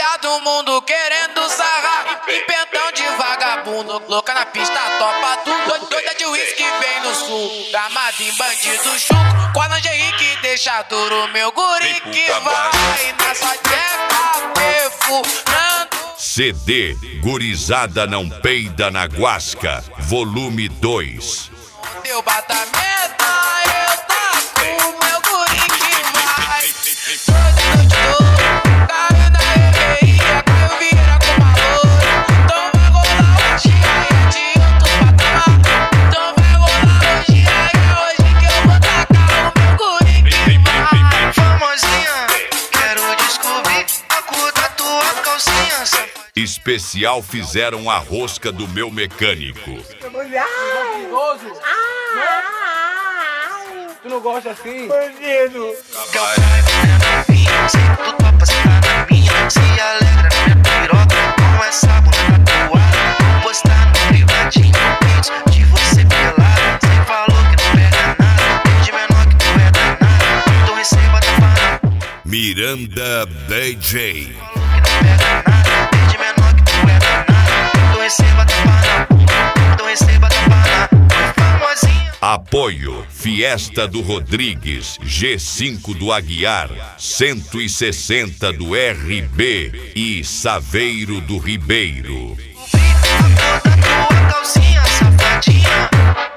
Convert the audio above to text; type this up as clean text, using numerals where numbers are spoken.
Menina do mundo querendo sarrar, empentão de vagabundo, louca na pista, topa tudo. Doida de uísque vem no sul, gamada em bandido chuco. Com a lingerie que deixa duro, meu guri que vai na sua tcheca perfumando. CD Gurizada Não Peida na Guasca, volume 2. Deu batameta, eu taco, meu guri que vai. Toda noite tô, caiu na reveria, caiu vira com valor. Então vai rolar hoje, aí é de outro patamar. Então vai rolar hoje, aí é hoje que eu vou tacar o meu guri que vai. Famosinha, quero descobrir a cor da tua calcinha, safadinha. Especial fizeram a rosca do meu mecânico. Tu não gosta assim? Bandido. Teu pai é novinha, sei que tu topa sentar na minha. Se alegra na minha piroca, com essa bunda tatuada. Vou postar no privadinho, vídeos de você pelado. Cê falou que não pega nada, de menor que tu é danado. Então receba tapada. Miranda DJ. Que não pega nada, de menor que tu é danado. Então receba tapada, então receba tapada. Famosinha. Apoio Fiesta do Rodrigues, G5 do Aguiar, 160 do RB e Saveiro do Ribeiro. A cor da tua calcinha, safadinha.